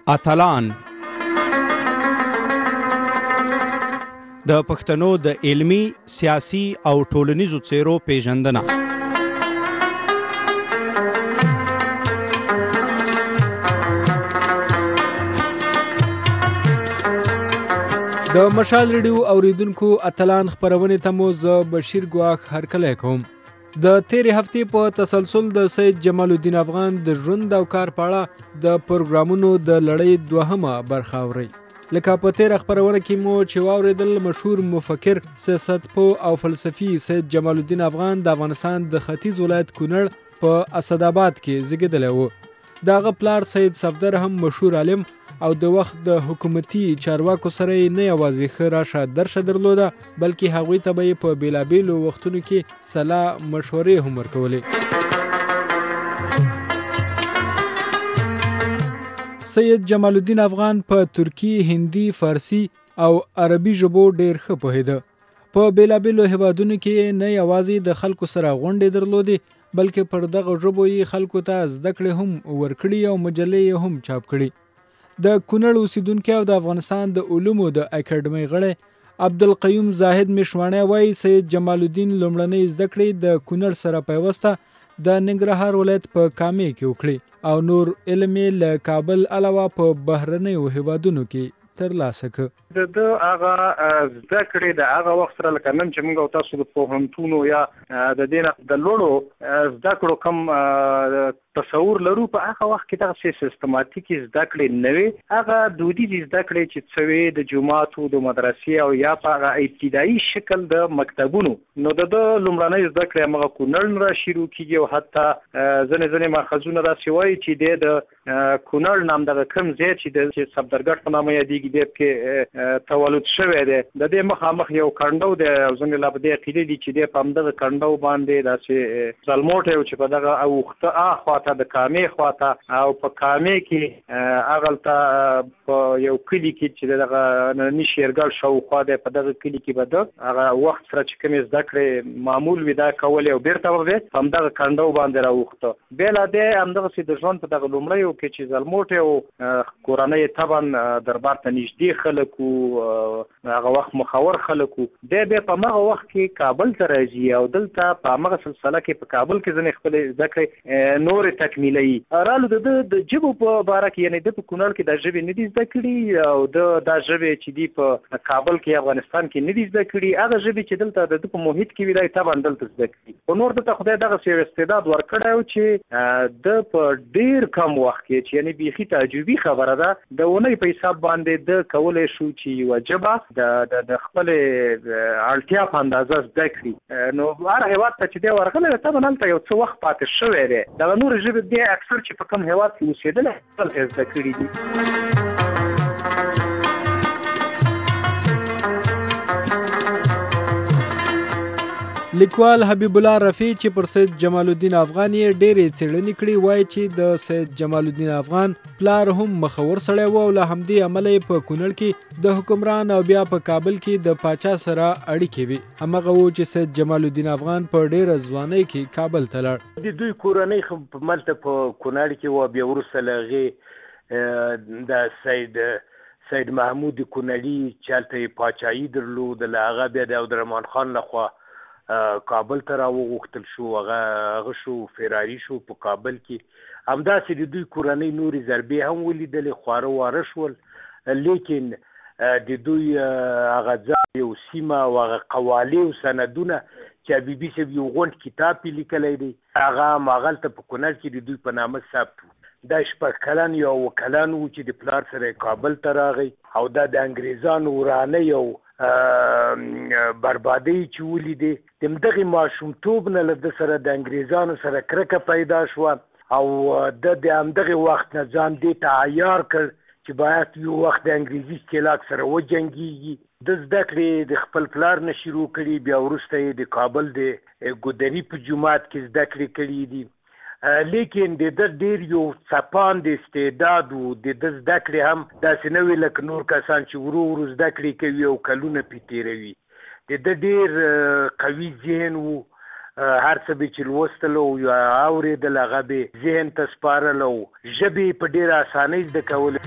اتلان د پښتنو د علمی، سیاسي او ټولنیزو څیرو پیژندنه. د مشال ریډیو اوریدونکو اتلان خبرونه ته مو ز بشیر ګواخ هرکلی کوم. د تیرې هفتې په تسلسل د سید جمال الدین افغان د ژوند او کار په اړه د پروګرامونو د لړۍ دوهمه برخه اورئ. لکه په تیره خبرونه کې مو چې واورېدل، مشهور مفکر، سیاستپوه او فلسفي سید جمال الدین افغان د افغانستان د ختیځ ولایت کونړ په اسداباد کې زیږیدلی و. د هغه پلار سید صفدر هم مشهور عالم او د وخت د حکومتي چارواکو سره یې نه یوازې ښه راشه درشه درلوده، بلکې هغوی ته به یې په بېلابېلو وختونو کې سلا مشورې هم ورکولې. سید جمال الدین افغان په ترکی، هندي، فارسي او عربي ژبو ډېر ښه پوهېده. په بېلابېلو هیوادونو کې نه یوازې د خلکو سره غونډې درلودې، بلکې پر دغه ژبو یې خلکو ته زده کړې هم ورکړي او مجلې یې هم چاپ کړي. د کونړ اوسیدونکی او د افغانستان د علومو د اکاډمۍ غړی عبدالقیوم زاهد میشواڼی وایي سید جمال الدین لومړنۍ زده کړې د کونړ سره پیوسته د ننګرهار ولایت په کامې کې وکړي او نور علم یې له کابل علاوه په بهرنیو هیوادونو کې ترلاسه کړ. د هغه زده کړې د هغه وخت سره لکه نن چې موږ او تاسو د پوهنتونو یا د دې نه د لوړو زده کړو کوم تصور لرو، په هغه وخت کې دغسې سیستماتیکي زده کړې نه وې. هغه دودیزې زده کړې چې څه وې د جوماتو د مدرسې او یا په هغه ابتدایي شکل د مکتبونو، نو د لومړنۍ زده کړې همغه کونړ نه را شروع کېږي او حتی ځینې ماخذونه داسې وایي چې دی د کونړ نام دغه کوم ځای چې د صفدرګټ په نامه یادېږي دی پکې تولد شوی دی، د دې مخامخ یو کنډو دی او ځینې لا په دې عقیده دي چې دی په همدغه کنډو باندې داسې ځلموټی و چې په دغه اوښته اخواته د کامې خواته او په کامې کې هغلته په یو کلي کې چې دغه ننني شیرګل شاوخوا دی، په دغه کلي کې به د هغه وخت سره چې کومې زده کړې معمول وي دا کولې او بېرته به دی په همدغه کنډو باندې راوښته. بیا لا دی همدغسې د ژوند په دغه لومړیو کې چې ځلموټی و، کورنۍ طبعا دربار ته نږدې خلک و، هغه وخت مخور خلک وو، دی بیا په همغه وخت کې کابل ته راځي او دلته په همغه سلسله کې په کابل کې ځینې خپلې زده کړې نورې تکمیلوي. رالو د ژبو په باره کې، یعنې د په کونړ کې دا ژبې نه دي زده کړي او دا ژبې چې دي په کابل کې افغانستان کې نه دي زده کړي. هغه ژبې چې دلته د په محیط کې وي دا یې طبعا دلته زده کړي. خو نور دلته خدای دغسې یو استعداد ورکړی و چې د په ډېر کم وخت کې چې یعنې بیخي تعجبي خبره ده د اونۍ په حساب باندې د کولی شو چې یوه ژبه د خپلې اړتیا په اندازه زده کړي. نو هر هېواد ته چې دی ورغلی دی طبعا هلته یو څه وخت پاتې شوی دی. دغه نورې ژبې دی اکثر چې په کوم هېواد کې اوسېدلی هلته زده کړي دي. لیکوال حبیب الله رفیع چې پر سید جمال الدین افغان یې ډېرې څېړنې کړي وایي چې د سید جمال الدین افغان پلار هم مخور سړی و او له همدې امله یې په کونړ کې د حکمران او بیا په کابل کې د پاچا سره اړیکې وي. همغه و چې سید جمال الدین افغان په ډېره ځوانۍ کې کابل ته لاړ. د دوی کورنۍ ملته په کونړ کې وه، بیا وروسته له هغې د سید محمود کونړي چې هلته یې پاچایي درلود، له هغه بیا د عبدالرحمن خان لخوا کابل ته راوغوښتل شو، هغه شو فراري شو په کابل کې. همداسې د دوی کورنۍ نورې ضربې هم ولیدلې، خواره واره شول، لیکن د دوی هغه ځای یو سیمه او هغه قوالې او سندونه چې حبیبي صاحب یو غونډ کتاب یې لیکلی دی، هغه هماغلته په کونړ کې د دوی په نامه ثبت و. دا 6 کلن یا 7 کلن و چې د پلار سره کابل ته راغی او دا د انګریزانو ورانه یو بربادۍ چې ولیدې، د همدغې ماشومتوب نه له ده سره د انګریزانو سره کرکه پیدا شوه او د همدغې وخت نه ځان دې ته عیار کړ چې باید یو وخت د انګریزي استعلاق سره وجنګېږي. د زده کړې د خپل پلار نه شروع کړي، بیا وروسته یې د کابل د ګودري په جومات کې زده کړې کړي دي. لیکن د ده ډېر یو څپاند استعداد و، د ده زده کړې هم داسې نه وي لکه نور کسان چې ورو ورو زده کړې کوي او کلونه پرې تېروي. د ده ډېر قوي ذهن و، هر څه به چې لوستل او یا اورېدل هغه به ذهن ته سپارل او ژبې په ډېره اسانۍ زده کول.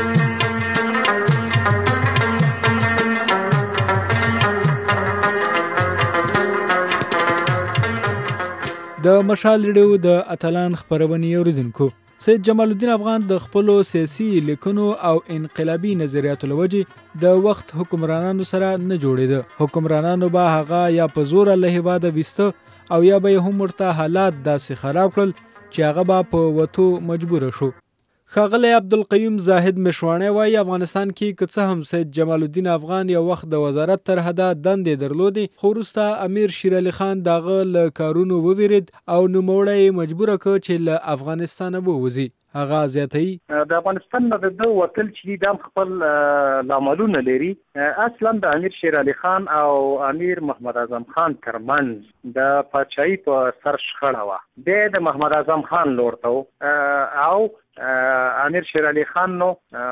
د مشال ریډیو د اتلان خبرونې اوریدونکو سید جمال الدین افغان د خپلو سیاسي لیکنو او انقلابي نظریاتو له وجې د وخت حکمرانانو سره نه جوړېده. حکمرانانو به هغه یا په زوره له هېواده ویسته او یا به یې هم ورته حالات داسې خراب کړل چې هغه به په وتو مجبوره شو. ښاغلی عبدالقیوم زاهد مشواڼی وایي افغانستان کې که څه هم سید جمال الدین افغان یو وخت د وزارت تر حده دندې درلودې خو وروسته امیر شیر علي خان د هغه له کارونو وویرید او نوموړی یې مجبوره کړ چې له افغانستانه ووځي. هغه زیاتوي د افغانستان نه د وتل چې دا خپل لاملونه لري. اصلا د امیر شیر علي خان او امیر محمد اعظم خان ترمنځ د پاچاهۍ په سر شخړه وه. د محمد اعظم خان لور ته او امیر شیر علي خان نو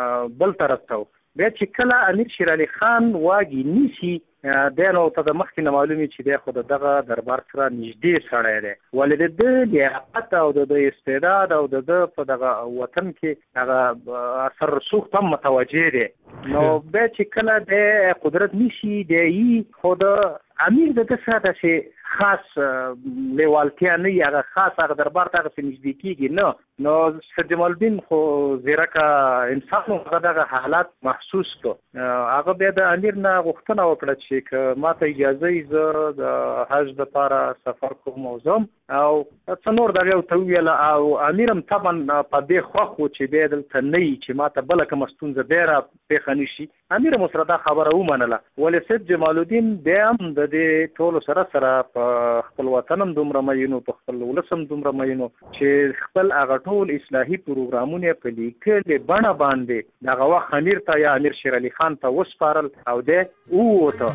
بل طرف ته بیا چې کله امیر شیر علي خان واګي نیسي دی نو ته د مخکې نه معلومي چې دی خو دغه دربار سره نږدې سړی دی ولې د ده لیاقت او د استعداد او د ده په دغه وطن کې هغه اثر رسوخ هم متوجه دی. نو بیا چې کله د قدرت نیسي دی خو د امیر د ده سره داسې خاص لیوالتیا نه وي هغه خاص هغه دربار ته هغسې نږدې کېږي نه. نو سید جمال الدین خو زیرکه انسان هغه دغه حالات محسوس کړو. هغه بیا د امیر نه غوښتنه وکړه چې که ما ته اجازه وي زه د حج دپاره سفر کوم او ځم او څه نور دغه ورته وویله او امیر هم طبعا په دې خوښ و چې بیا دلته نه وي چې ما ته بله کومه ستونزه بیا را پېښه نه شي. امیر هم ورسره دا خبره ومنله ولې سید جمال الدین بیا هم د دې ټولو سره په خپل وطن هم دومره مینو په خپل ولس هم دومره مینو چې خپل هغه ټول اصلاحي پروګرامونه په لیکلې بڼه باندې دغه وخت امیر ته یا امیر شیر علي خان ته وسپارل او دی ووته.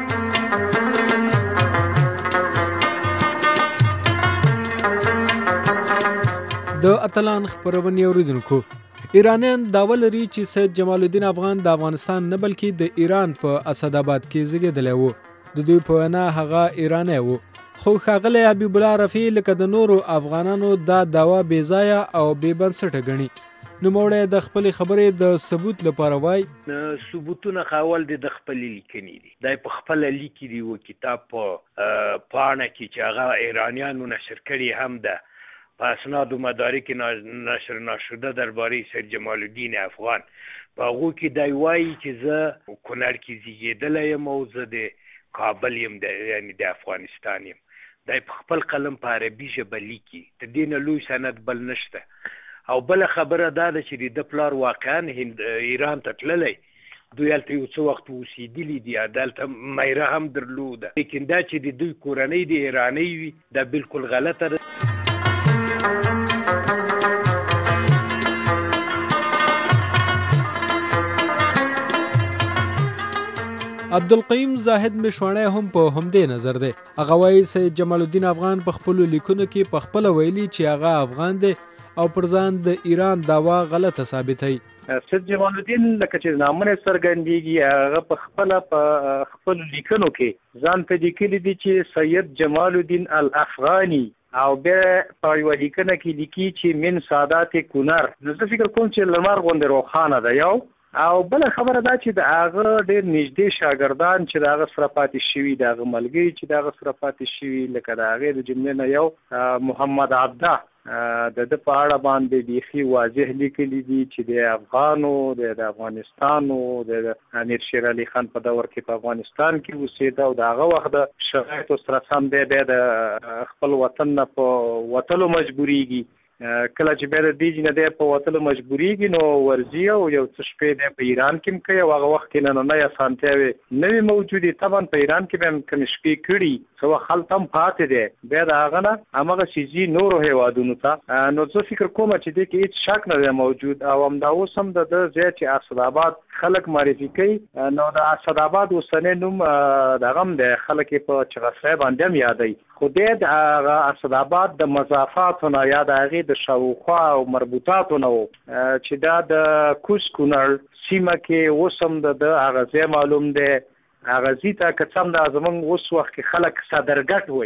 د اتلان خبرونې اوریدونکو ایرانیان دعوه لري چې سید جمال الدین افغان د افغانستان نه بلکې د ایران په اسداباد کې زیږېدلی و. د دوی په وینا هغه ایرانی و خو ښاغلی حبیب الله رفیع لکه د نورو افغانانو دا دعوه بې ځایه او بې بنسټه ګڼي. نوموړی د خپلې خبرې د ثبوت لپاره وایي ثبوتونه خاول د خپلې لیکنې دي. دا په خپله لیکي دي و کتاب په پاڼه کې چې هغه ایرانیانو نشر کړي هم ده په اسناد و مدارک نشر نشده درباره سید جمال الدین افغان. په هغو کې دی وایي چې زه کونړ کې زیږېدلی یم او زه د کابل یم یعنې د افغانستان یم. دا په خپل قلم په عربي ژبه لیکي. د دې نه لوی سند بل نشته. او بله خبره دا ده چې د ده پلار واقعا ایران ته تللی دوی هلته یو څه وخت اوسېدلي دي دلته میره هم درلوده لیکن دا چې د دوی کورنۍ د ایرانۍ وي دا بالکل غلطه ده. عبدالقیوم زاهد مشواڼی هم په همدې نظر دی. هغه وایي سید جمال الدین افغان په خپلو لیکنو کې په خپله ویلي چې هغه افغان دی او پر ځان د ایران دعوا غلطه ثابتوي. سید جمال الدین لکه چې نامونه څرګندېږي هغه په خپله په خپلو لیکنو کې ځان ته لیکلي دي چې سید جمال الدین الافغاني او بیا په یوه لیکنه کې لیکي چې من سادات کونړ. نو زه فکر کوم چې لمر غوندې روښانه ده یو او بله خبره دا چې د هغه ډېر نږدې شاګردان چې د هغه سره پاتې شوي د هغه ملګري چې د هغه سره پاتې شوي لکه د هغې د جملې نه یو محمد عبده د ده په اړه باندې بیخي واضح لیکلي دي چې د افغانو د افغانستانو د امیر شیر علي خان په دور کې په افغانستان کې اوسېده او د هغه وخت د شرایطو سره سم دی بیا د خپل وطن نه په وتلو مجبورېږي. کله چې بیا د دې نه دی په وتلو مجبورېږي نو ورځي او یو څه شپې دی په ایران کې هم کوي او هغه وخت کې نننۍ اسانتیاوې نه وي موجودې. طبعا په ایران کې به هم کومې شپې کړي څه وخت هلته هم پاتې دی بیا د هغه نه همغسې ځي نورو هېوادونو ته. نو زه فکر کوم چې دې کې هېڅ شک نه دی موجود او همدا اوس هم د ده ځای چې اسداباد خلک معرفي کوي نو د اسداباد اوسنی نوم دغه هم دی خلک یې په چغسری باندې هم یادوي خو دی د هغه اسداباد د مضافاتو نه یا د هغې د شاوخوا او مربوطاتو نه و چې دا د کوز کونړ سیمه کې اوس هم د هغه ځای معلوم دی. هغه ځي ته که څه هم دا زموږ اوس وخت کې خلک صدرګټ وایي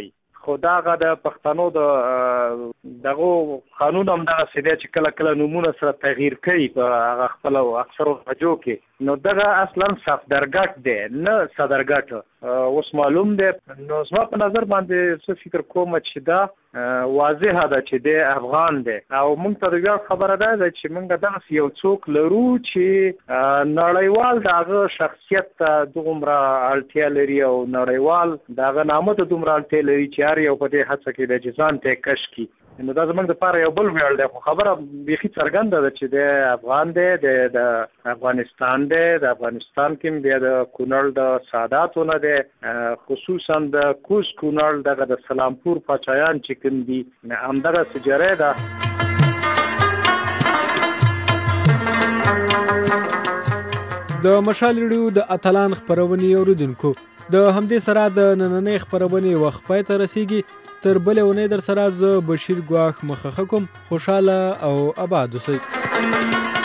خو دا هغه د پښتنو د دغه قانون هم دغسې دی چې کله کله نومونه سره تغییر کوي په هغه خپلو اکثرو لهجو کې. نو دغه اصلا صفدرګټ دی نه صدرګټ. اوس معلوم دی. نو زما په نظر باندې څه فکر کوم چې دا واضحه ده چې دی افغان دی او موږ ته د ویاړ خبره ده چې موږ دغسې یو څوک لرو چې نړیوال د هغه شخصیت ته دومره اړتیا لري او نړیوال د هغه نامه ته دومره اړتیا لري چې هر یو په دې هڅه کې دی چې ځان ته یې کش کړي. نو دا زموږ دپاره یو بل ویاړ دی. خو خبره بیخي څرګنده ده چې دی افغان دی، د افغانستان دی. د افغانستان کې بیا د کونړ د ساداتو نه دی، خصوصا د کوز کونړ دغه د سلامپور پاچایان چې کوم دي همدغه سجره ده. د مشال ریډیو د اتلان خپرونې اوریدونکو، د همدې سره د نننۍ خپرونې وخت پای ته رسیږي. تر بلې اونۍ در سره زه بشیر ګواښ مخه کوم. خوشحاله او آباد اوسئ.